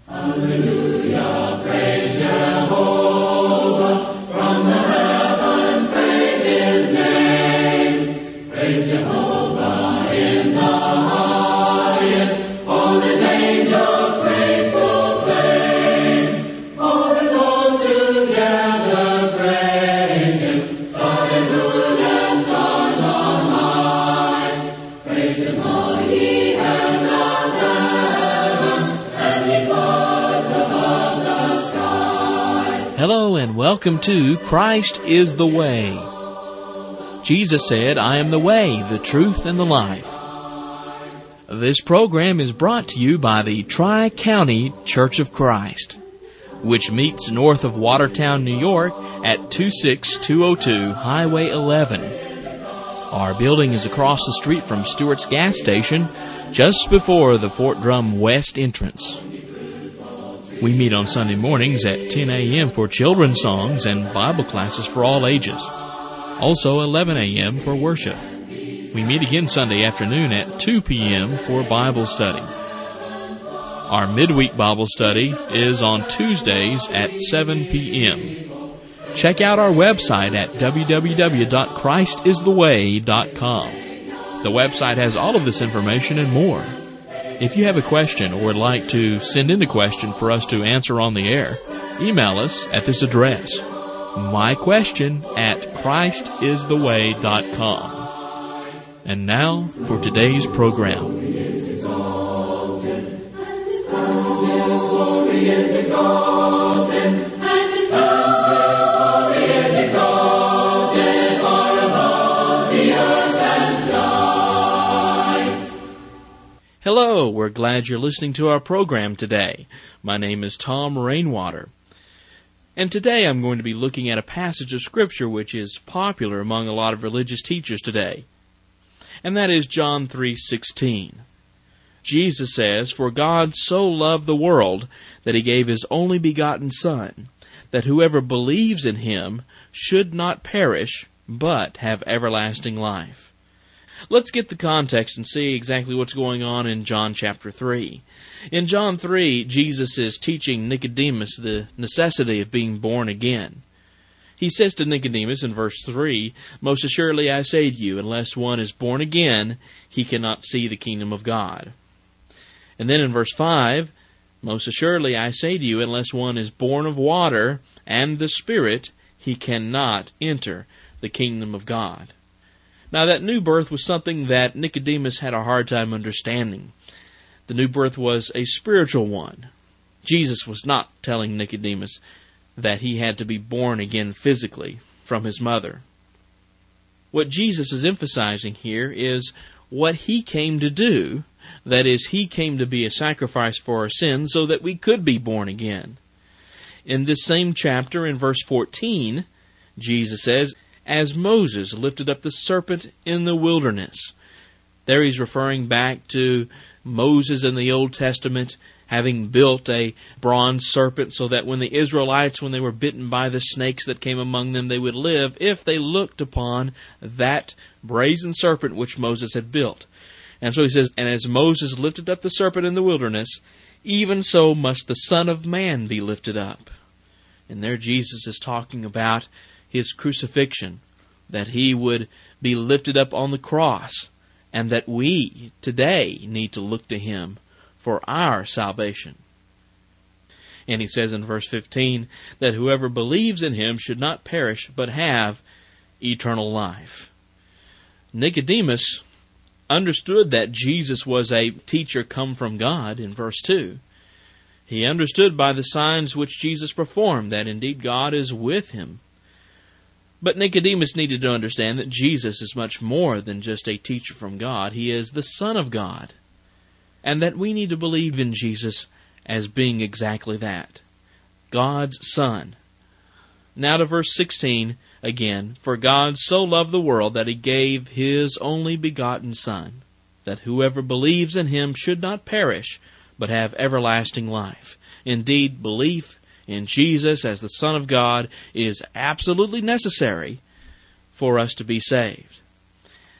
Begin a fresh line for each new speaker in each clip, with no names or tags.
Hallelujah, praise Jehovah, from the heavens praise His name. Praise Jehovah in the highest, all His angels praise proclaim. All His hosts together praise Him, sun and moon and stars on high. Praise Him, all ye and the heavens, and ye clouds above the sky.
Hello and welcome to Christ is the Way. Jesus said, I am the way, the truth, and the life. This program is brought to you by the Tri-County Church of Christ, which meets north of Watertown, New York at 26202 Highway 11. Our building is across the street from Stewart's gas station, just before the Fort Drum West entrance. We meet on Sunday mornings at 10 a.m. for children's songs and Bible classes for all ages. Also 11 a.m. for worship. We meet again Sunday afternoon at 2 p.m. for Bible study. Our midweek Bible study is on Tuesdays at 7 p.m. Check out our website at www.christistheway.com. The website has all of this information and more. If you have a question or would like to send in a question for us to answer on the air, email us at this address, myquestion@christistheway.com. And now for today's program. Hello, we're glad you're listening to our program today. My name is Tom Rainwater. And today I'm going to be looking at a passage of Scripture which is popular among a lot of religious teachers today. And that is John 3:16. Jesus says, For God so loved the world that He gave His only begotten Son, that whoever believes in Him should not perish, but have everlasting life. Let's get the context and see exactly what's going on in John chapter 3. In John 3, Jesus is teaching Nicodemus the necessity of being born again. He says to Nicodemus in verse 3, Most assuredly I say to you, unless one is born again, he cannot see the kingdom of God. And then in verse 5, Most assuredly I say to you, unless one is born of water and the Spirit, he cannot enter the kingdom of God. Now that new birth was something that Nicodemus had a hard time understanding. The new birth was a spiritual one. Jesus was not telling Nicodemus that he had to be born again physically from his mother. What Jesus is emphasizing here is what He came to do. That is, He came to be a sacrifice for our sins so that we could be born again. In this same chapter, in verse 14, Jesus says, As Moses lifted up the serpent in the wilderness. There he's referring back to Moses in the Old Testament having built a bronze serpent so that when the Israelites, when they were bitten by the snakes that came among them, they would live if they looked upon that brazen serpent which Moses had built. And so he says, And as Moses lifted up the serpent in the wilderness, even so must the Son of Man be lifted up. And there Jesus is talking about His crucifixion, that He would be lifted up on the cross, and that we today need to look to Him for our salvation. And He says in verse 15 that whoever believes in Him should not perish but have eternal life. Nicodemus understood that Jesus was a teacher come from God in verse 2. He understood by the signs which Jesus performed that indeed God is with him. But Nicodemus needed to understand that Jesus is much more than just a teacher from God. He is the Son of God. And that we need to believe in Jesus as being exactly that, God's Son. Now to verse 16 again. For God so loved the world that He gave His only begotten Son, that whoever believes in Him should not perish, but have everlasting life. Indeed, belief in Jesus as the Son of God is absolutely necessary for us to be saved.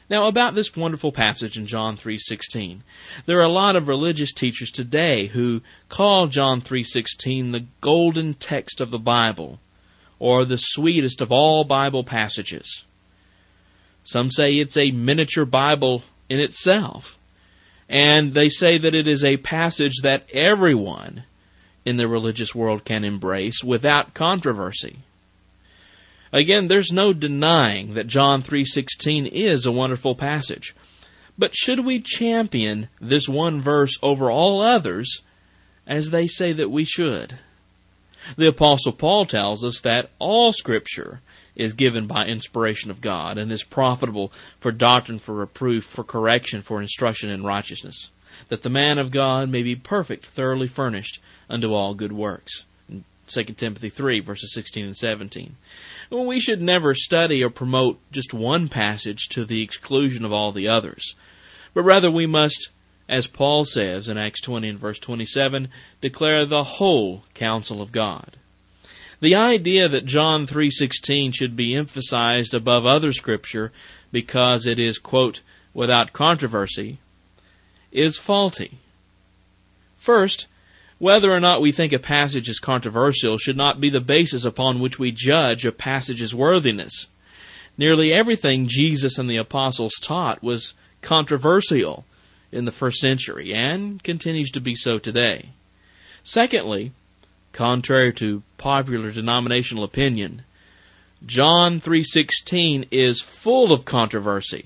Now, about this wonderful passage in John 3:16, there are a lot of religious teachers today who call John 3:16 the golden text of the Bible, or the sweetest of all Bible passages. Some say it's a miniature Bible in itself, and they say that it is a passage that everyone in the religious world can embrace without controversy. Again, there's no denying that John 3:16 is a wonderful passage. But should we champion this one verse over all others, as they say that we should? The Apostle Paul tells us that all Scripture is given by inspiration of God and is profitable for doctrine, for reproof, for correction, for instruction in righteousness, that the man of God may be perfect, thoroughly furnished unto all good works. 2 Timothy 3, verses 16 and 17. Well, we should never study or promote just one passage to the exclusion of all the others, but rather we must, as Paul says in Acts 20 and verse 27, declare the whole counsel of God. The idea that John 3:16 should be emphasized above other Scripture because it is, quote, without controversy, is faulty. First, whether or not we think a passage is controversial should not be the basis upon which we judge a passage's worthiness. Nearly everything Jesus and the apostles taught was controversial in the first century and continues to be so today. Secondly, contrary to popular denominational opinion, John 3:16 is full of controversy.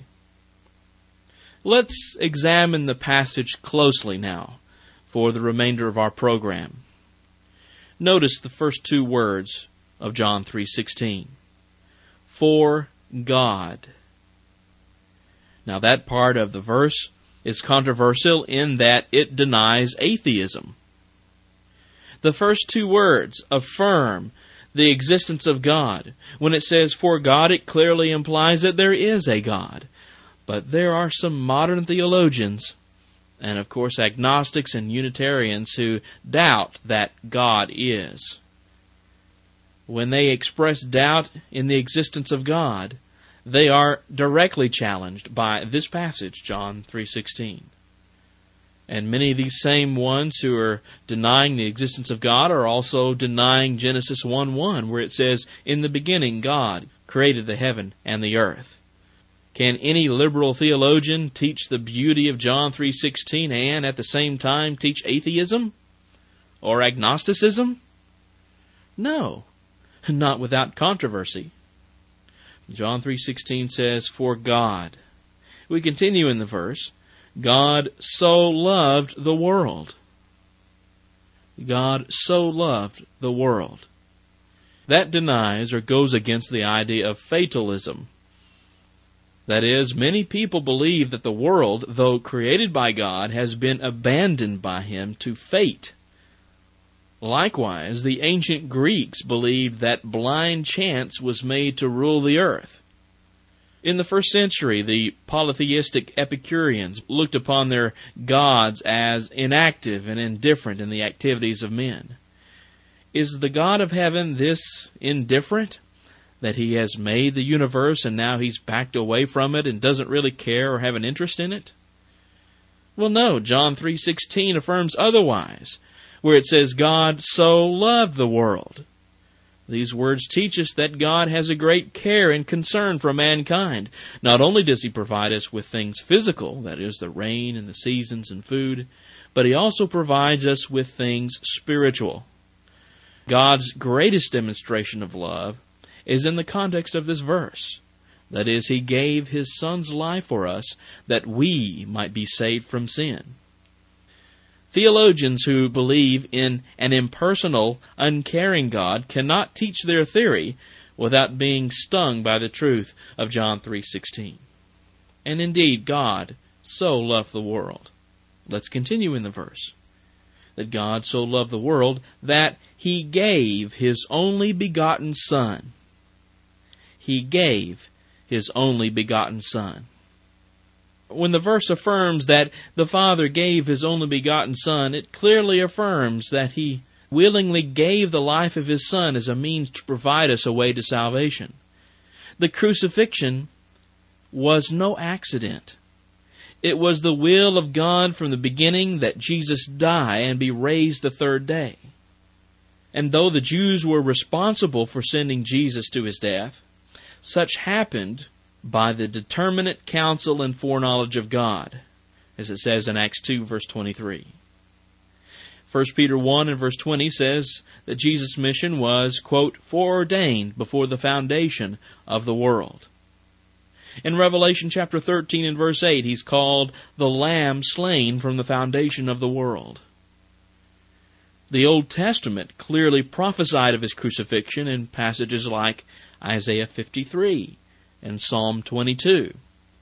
Let's examine the passage closely now for the remainder of our program. Notice the first two words of John 3:16. For God. Now that part of the verse is controversial in that it denies atheism. The first two words affirm the existence of God. When it says for God, it clearly implies that there is a God. But there are some modern theologians, and of course agnostics and Unitarians, who doubt that God is. When they express doubt in the existence of God, they are directly challenged by this passage, John 3:16. And many of these same ones who are denying the existence of God are also denying Genesis 1:1, where it says, in the beginning God created the heaven and the earth. Can any liberal theologian teach the beauty of John 3:16 and at the same time teach atheism or agnosticism? No, not without controversy. John 3:16 says, for God. We continue in the verse, God so loved the world. God so loved the world. That denies or goes against the idea of fatalism. That is, many people believe that the world, though created by God, has been abandoned by Him to fate. Likewise, the ancient Greeks believed that blind chance was made to rule the earth. In the first century, the polytheistic Epicureans looked upon their gods as inactive and indifferent in the activities of men. Is the God of heaven this indifferent, that He has made the universe and now He's backed away from it and doesn't really care or have an interest in it? Well, no, John 3:16 affirms otherwise, where it says, God so loved the world. These words teach us that God has a great care and concern for mankind. Not only does He provide us with things physical, that is, the rain and the seasons and food, but He also provides us with things spiritual. God's greatest demonstration of love is in the context of this verse. That is, He gave His Son's life for us that we might be saved from sin. Theologians who believe in an impersonal, uncaring God cannot teach their theory without being stung by the truth of John 3:16. And indeed, God so loved the world. Let's continue in the verse. That God so loved the world that He gave His only begotten Son. He gave His only begotten Son. When the verse affirms that the Father gave His only begotten Son, it clearly affirms that He willingly gave the life of His Son as a means to provide us a way to salvation. The crucifixion was no accident. It was the will of God from the beginning that Jesus die and be raised the third day. And though the Jews were responsible for sending Jesus to his death, such happened by the determinate counsel and foreknowledge of God, as it says in Acts 2, verse 23. 1 Peter 1 and verse 20 says that Jesus' mission was, quote, foreordained before the foundation of the world. In Revelation chapter 13 and verse 8, he's called the Lamb slain from the foundation of the world. The Old Testament clearly prophesied of his crucifixion in passages like Isaiah 53 and Psalm 22.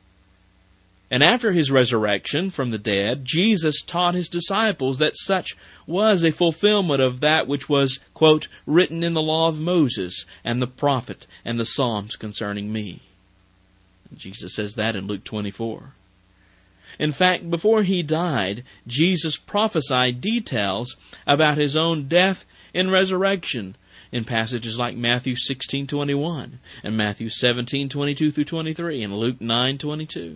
And after his resurrection from the dead, Jesus taught his disciples that such was a fulfillment of that which was, quote, written in the law of Moses and the prophet and the Psalms concerning me. Jesus says that in Luke 24. In fact, before he died, Jesus prophesied details about his own death and resurrection in passages like Matthew 16:21 and Matthew 17:22 through 23 and Luke 9:22.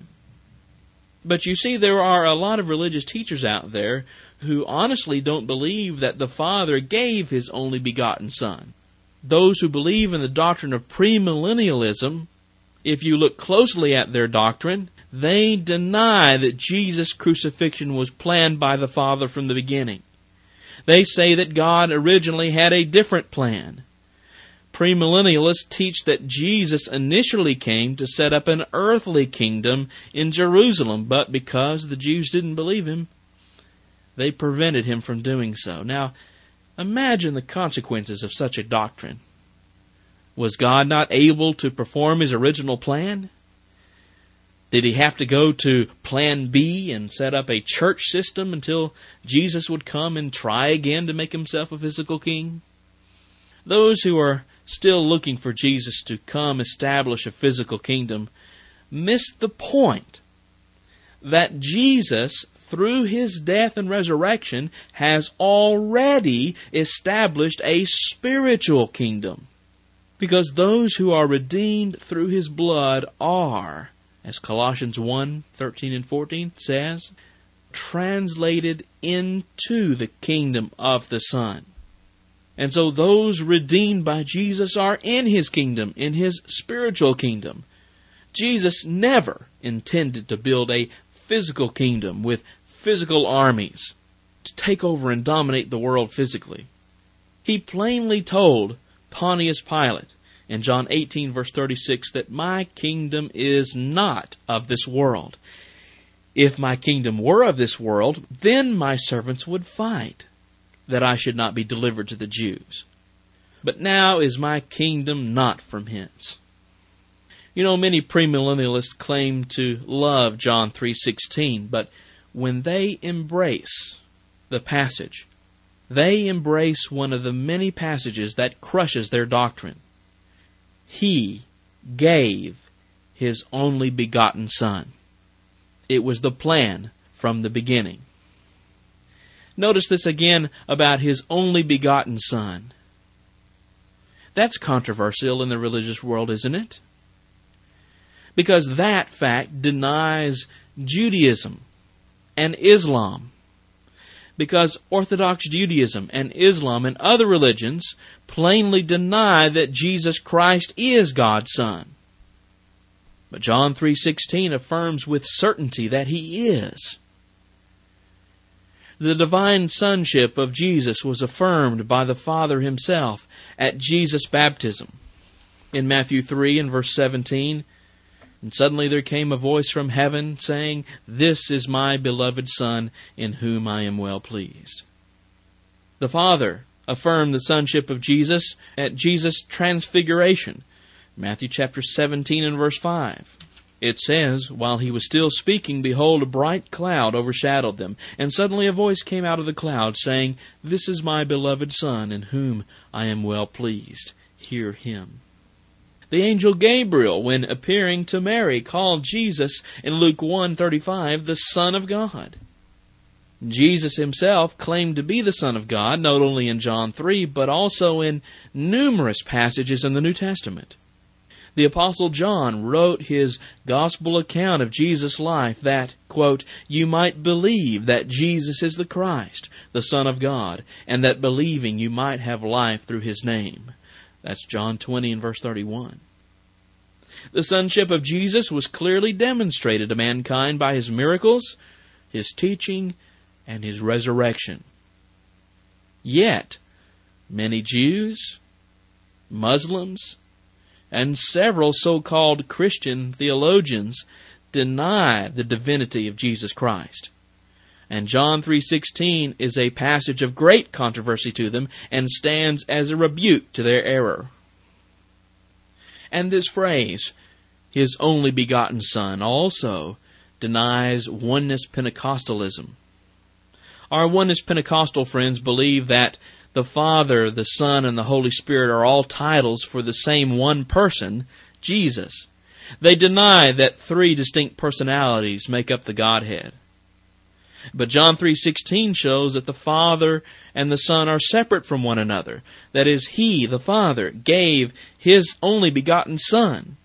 But you see, there are a lot of religious teachers out there who honestly don't believe that the Father gave his only begotten Son. Those who believe in the doctrine of premillennialism, if you look closely at their doctrine, they deny that Jesus' crucifixion was planned by the Father from the beginning. They say that God originally had a different plan. Premillennialists teach that Jesus initially came to set up an earthly kingdom in Jerusalem, but because the Jews didn't believe him, they prevented him from doing so. Now, imagine the consequences of such a doctrine. Was God not able to perform his original plan? Did he have to go to plan B and set up a church system until Jesus would come and try again to make himself a physical king? Those who are still looking for Jesus to come establish a physical kingdom miss the point that Jesus, through his death and resurrection, has already established a spiritual kingdom. Because those who are redeemed through his blood are, as Colossians 1:13 and 14 says, translated into the kingdom of the Son. And so those redeemed by Jesus are in his kingdom, in his spiritual kingdom. Jesus never intended to build a physical kingdom with physical armies to take over and dominate the world physically. He plainly told Pontius Pilate in John 18 verse 36 that my kingdom is not of this world. If my kingdom were of this world, then my servants would fight, that I should not be delivered to the Jews. But now is my kingdom not from hence. You know, many premillennialists claim to love John 3:16, but when they embrace the passage, they embrace one of the many passages that crushes their doctrine. He gave his only begotten Son. It was the plan from the beginning. Notice this again about his only begotten Son. That's controversial in the religious world, isn't it? Because that fact denies Judaism and Islam. Because Orthodox Judaism and Islam and other religions plainly deny that Jesus Christ is God's Son. But John 3:16 affirms with certainty that he is. The divine sonship of Jesus was affirmed by the Father himself at Jesus' baptism. In Matthew 3 and verse 17, and suddenly there came a voice from heaven saying, "This is my beloved Son, in whom I am well pleased." The Father affirmed the sonship of Jesus at Jesus' transfiguration. Matthew chapter 17 and verse 5. It says, "While he was still speaking, behold, a bright cloud overshadowed them. And suddenly a voice came out of the cloud, saying, This is my beloved Son, in whom I am well pleased. Hear him." The angel Gabriel, when appearing to Mary, called Jesus in Luke 1:35 the Son of God. Jesus himself claimed to be the Son of God, not only in John 3, but also in numerous passages in the New Testament. The Apostle John wrote his gospel account of Jesus' life that, quote, "You might believe that Jesus is the Christ, the Son of God, and that believing you might have life through His name." That's John 20 and verse 31. The sonship of Jesus was clearly demonstrated to mankind by His miracles, His teaching, and His resurrection. Yet, many Jews, Muslims, and several so-called Christian theologians deny the divinity of Jesus Christ. And John 3:16 is a passage of great controversy to them and stands as a rebuke to their error. And this phrase, His only begotten Son, also denies oneness Pentecostalism. Our oneness Pentecostal friends believe that the Father, the Son, and the Holy Spirit are all titles for the same one person, Jesus. They deny that three distinct personalities make up the Godhead. But John 3:16 shows that the Father and the Son are separate from one another. That is, He, the Father, gave His only begotten Son.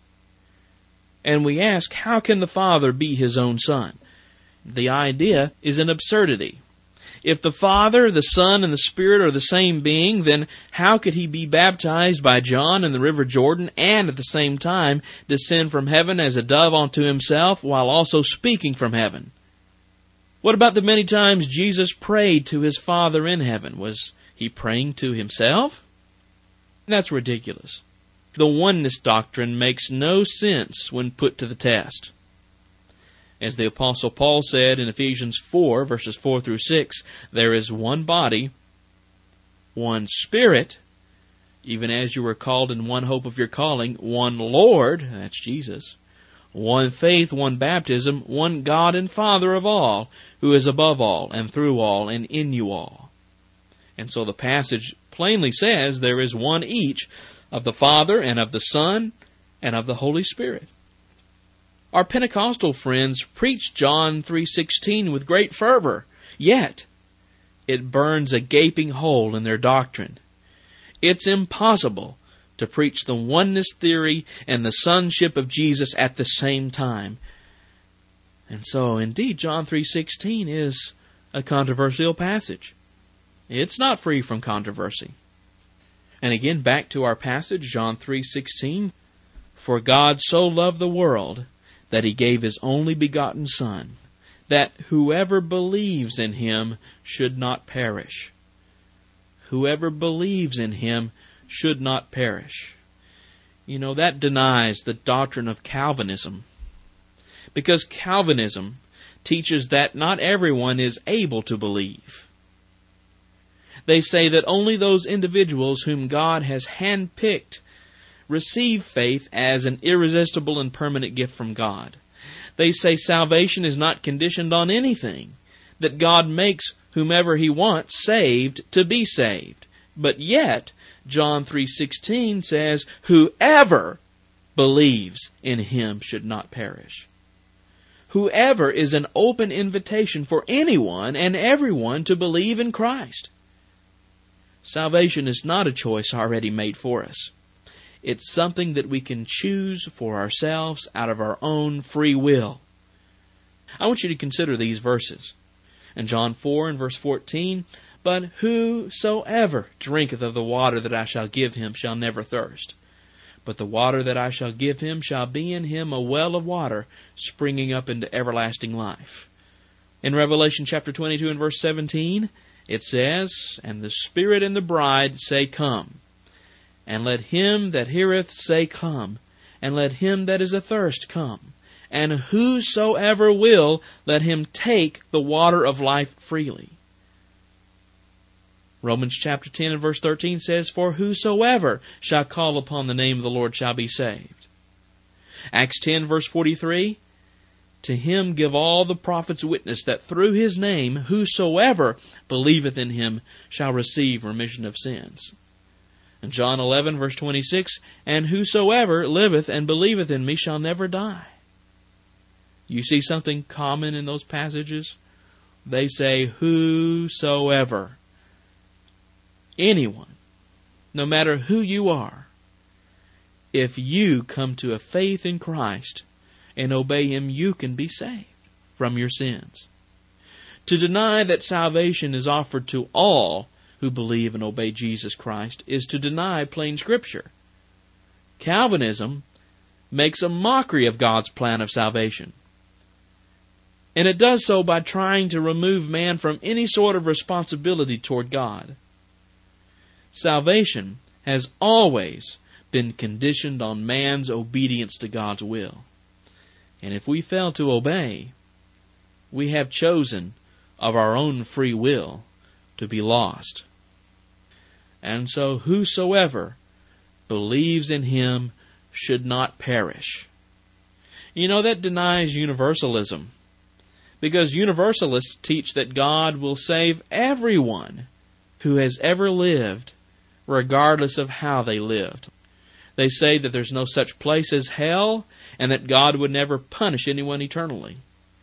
And we ask, how can the Father be His own Son? The idea is an absurdity. If the Father, the Son, and the Spirit are the same being, then how could He be baptized by John in the River Jordan and at the same time descend from heaven as a dove onto Himself while also speaking from heaven? What about the many times Jesus prayed to His Father in heaven? Was He praying to Himself? That's ridiculous. The oneness doctrine makes no sense when put to the test. As the Apostle Paul said in Ephesians 4, verses 4 through 6, there is one body, one Spirit, even as you were called in one hope of your calling, one Lord, that's Jesus, one faith, one baptism, one God and Father of all, who is above all, and through all, and in you all. And so the passage plainly says there is one each of the Father, and of the Son, and of the Holy Spirit. Our Pentecostal friends preach John 3:16 with great fervor, yet it burns a gaping hole in their doctrine. It's impossible to preach the oneness theory and the sonship of Jesus at the same time. And so, indeed, John 3:16 is a controversial passage. It's not free from controversy. And again, back to our passage, John 3:16, "For God so loved the world that He gave His only begotten Son, that whoever believes in Him should not perish." Whoever believes in Him should not perish. You know, that denies the doctrine of Calvinism. Because Calvinism teaches that not everyone is able to believe. They say that only those individuals whom God has handpicked receive faith as an irresistible and permanent gift from God. They say salvation is not conditioned on anything, that God makes whomever He wants saved to be saved. But yet, John 3:16 says, whoever believes in Him should not perish. Whoever is an open invitation for anyone and everyone to believe in Christ. Salvation is not a choice already made for us. It's something that we can choose for ourselves out of our own free will. I want you to consider these verses. In John 4 and verse 14, "But whosoever drinketh of the water that I shall give him shall never thirst. But the water that I shall give him shall be in him a well of water springing up into everlasting life." In Revelation chapter 22 and verse 17, it says, "And the Spirit and the bride say, Come. And let him that heareth say, Come. And let him that is athirst come. And whosoever will, let him take the water of life freely." Romans chapter 10 and verse 13 says, "For whosoever shall call upon the name of the Lord shall be saved." Acts 10 verse 43, "To him give all the prophets witness that through his name whosoever believeth in him shall receive remission of sins." And John 11 verse 26, "And whosoever liveth and believeth in me shall never die." You see something common in those passages? They say, whosoever. Anyone, no matter who you are, if you come to a faith in Christ and obey Him, you can be saved from your sins. To deny that salvation is offered to all who believe and obey Jesus Christ is to deny plain Scripture. Calvinism makes a mockery of God's plan of salvation. And it does so by trying to remove man from any sort of responsibility toward God. Salvation has always been conditioned on man's obedience to God's will. And if we fail to obey, we have chosen of our own free will to be lost. And so whosoever believes in Him should not perish. You know, that denies universalism, because universalists teach that God will save everyone who has ever lived, regardless of how they lived. They say that there's no such place as hell, and that God would never punish anyone eternally.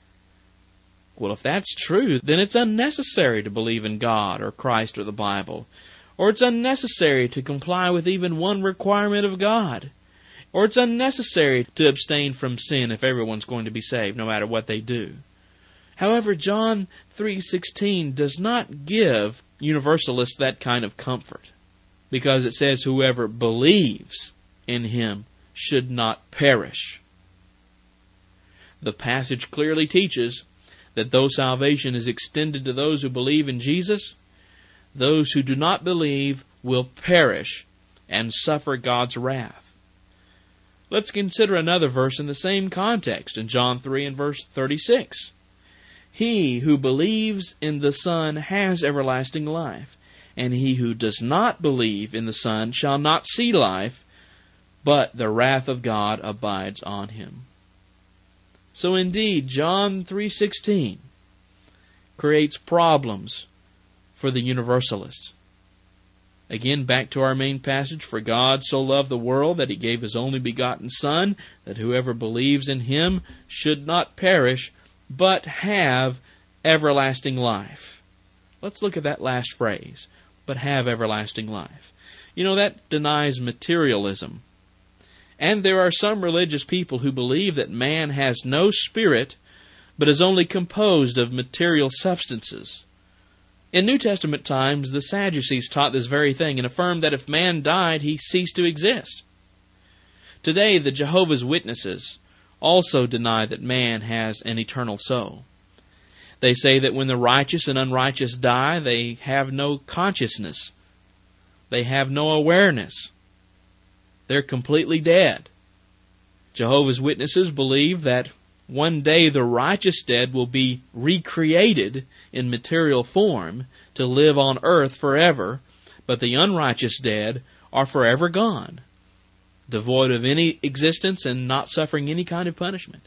Well, if that's true, then it's unnecessary to believe in God or Christ or the Bible. Or it's unnecessary to comply with even one requirement of God. Or it's unnecessary to abstain from sin if everyone's going to be saved, no matter what they do. However, John 3:16 does not give universalists that kind of comfort, because it says whoever believes in Him should not perish. The passage clearly teaches that though salvation is extended to those who believe in Jesus, those who do not believe will perish and suffer God's wrath. Let's consider another verse in the same context in John 3 and verse 36. He who believes in the Son has everlasting life, and he who does not believe in the Son shall not see life, but the wrath of God abides on him. So indeed, John 3:16 creates problems for the universalists. Again, back to our main passage, for God so loved the world that He gave His only begotten Son, that whoever believes in Him should not perish, but have everlasting life. Let's look at that last phrase, but have everlasting life. You know, that denies materialism. And there are some religious people who believe that man has no spirit, but is only composed of material substances. In New Testament times, the Sadducees taught this very thing and affirmed that if man died, he ceased to exist. Today, the Jehovah's Witnesses also deny that man has an eternal soul. They say that when the righteous and unrighteous die, they have no consciousness. They have no awareness. They're completely dead. Jehovah's Witnesses believe that one day the righteous dead will be recreated in material form to live on earth forever, but the unrighteous dead are forever gone, devoid of any existence and not suffering any kind of punishment.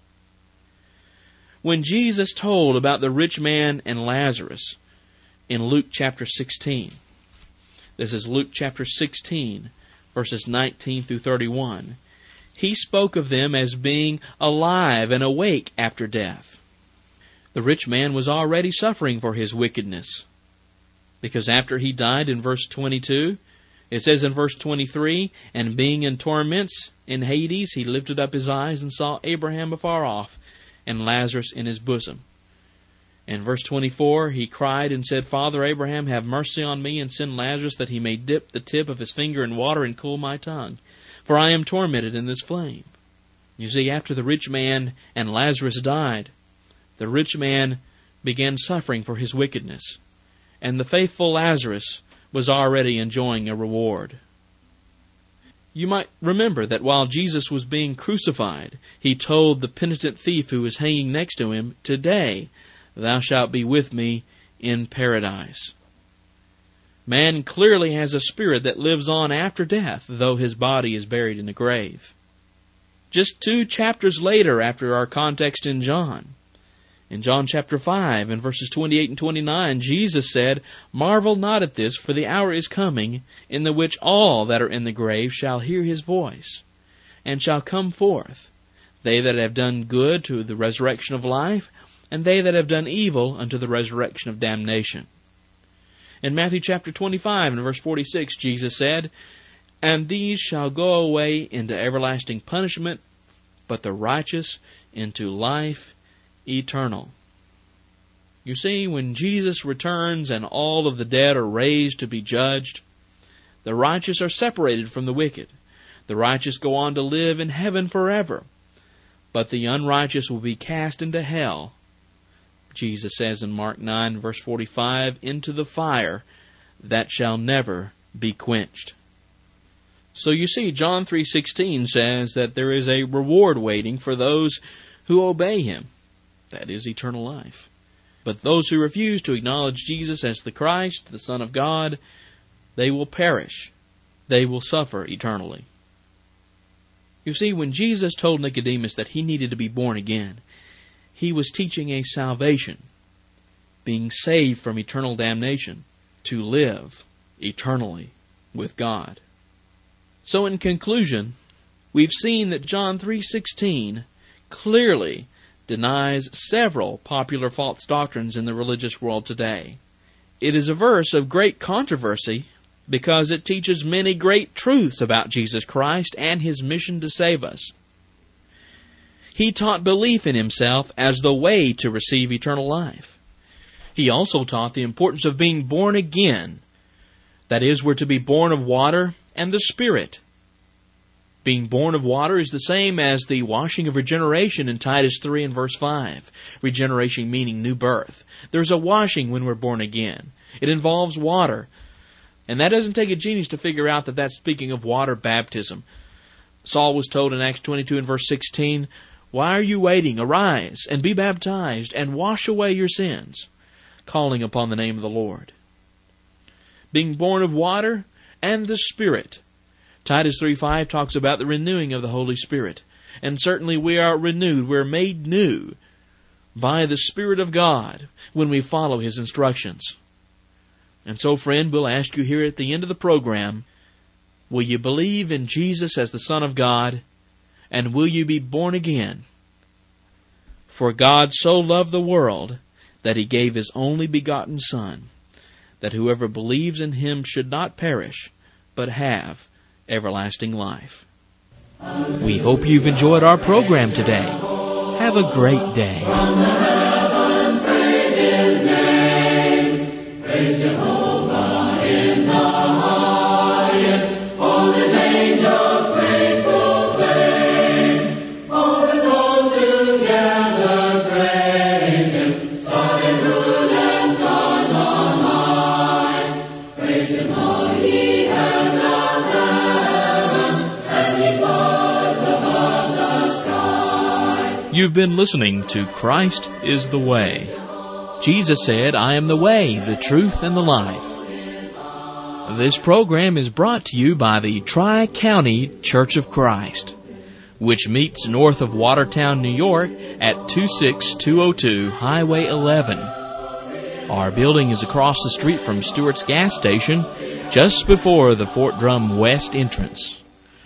When Jesus told about the rich man and Lazarus in Luke chapter 16, this is Luke chapter 16, verses 19 through 31, He spoke of them as being alive and awake after death. The rich man was already suffering for his wickedness, because after he died in verse 22, it says in verse 23, and being in torments in Hades, he lifted up his eyes and saw Abraham afar off, and Lazarus in his bosom. In verse 24, he cried and said, Father Abraham, have mercy on me, and send Lazarus that he may dip the tip of his finger in water and cool my tongue, for I am tormented in this flame. You see, after the rich man and Lazarus died, the rich man began suffering for his wickedness, and the faithful Lazarus was already enjoying a reward. You might remember that while Jesus was being crucified, He told the penitent thief who was hanging next to Him, Today thou shalt be with me in paradise. Man clearly has a spirit that lives on after death, though his body is buried in the grave. Just 2 chapters later, after our context in John chapter 5, in verses 28 and 29, Jesus said, Marvel not at this, for the hour is coming, in the which all that are in the grave shall hear His voice, and shall come forth, they that have done good to the resurrection of life, and they that have done evil unto the resurrection of damnation. In Matthew chapter 25 and verse 46, Jesus said, And these shall go away into everlasting punishment, but the righteous into life eternal. You see, when Jesus returns and all of the dead are raised to be judged, the righteous are separated from the wicked. The righteous go on to live in heaven forever, but the unrighteous will be cast into hell. Jesus says in Mark 9, verse 45, into the fire that shall never be quenched. So you see, John 3:16 says that there is a reward waiting for those who obey Him. That is eternal life. But those who refuse to acknowledge Jesus as the Christ, the Son of God, they will perish. They will suffer eternally. You see, when Jesus told Nicodemus that he needed to be born again, He was teaching a salvation, being saved from eternal damnation, to live eternally with God. So in conclusion, we've seen that John 3:16 clearly denies several popular false doctrines in the religious world today. It is a verse of great controversy because it teaches many great truths about Jesus Christ and His mission to save us. He taught belief in Himself as the way to receive eternal life. He also taught the importance of being born again. That is, we're to be born of water and the Spirit. Being born of water is the same as the washing of regeneration in Titus 3 and verse 5. Regeneration meaning new birth. There's a washing when we're born again. It involves water. And that doesn't take a genius to figure out that that's speaking of water baptism. Saul was told in Acts 22 and verse 16, "Why are you waiting? Arise and be baptized and wash away your sins, calling upon the name of the Lord." Being born of water and the Spirit. Titus 3:5 talks about the renewing of the Holy Spirit. And certainly we are renewed, we're made new by the Spirit of God when we follow His instructions. And so, friend, we'll ask you here at the end of the program, will you believe in Jesus as the Son of God, and will you be born again? For God so loved the world that He gave His only begotten Son, that whoever believes in Him should not perish, but have everlasting life. We hope you've enjoyed our program today. Have a great day.
From the heavens praise His name. Praise Jehovah in the highest. All His angels praise proclaim. All His hosts together praise Him. Sun and moon and stars on high. Praise Him, all ye heaven of heavens, and ye clouds above the sky.
You've been listening to Christ is the Way. Jesus said, "I am the way, the truth, and the life." This program is brought to you by the Tri-County Church of Christ, which meets north of Watertown, New York at 26202 Highway 11. Our building is across the street from Stewart's gas station, just before the Fort Drum West entrance.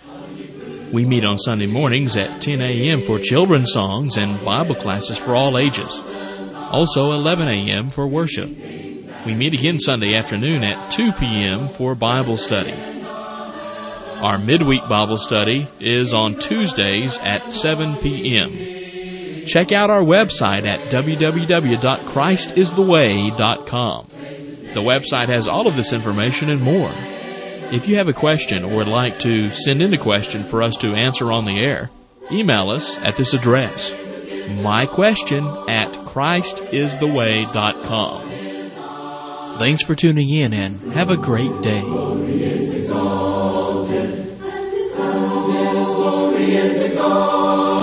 We meet on Sunday mornings at 10 a.m. for children's songs and Bible classes for all ages. Also 11 a.m. for worship. We meet again Sunday afternoon at 2 p.m. for Bible study. Our midweek Bible study is on Tuesdays at 7 p.m. Check out our website at www.christistheway.com. The website has all of this information and more. If you have a question or would like to send in a question for us to answer on the air, email us at this address, myquestion@christistheway.com. Thanks for tuning in and have a great day.
Glory is exalted, and His glory is exalted.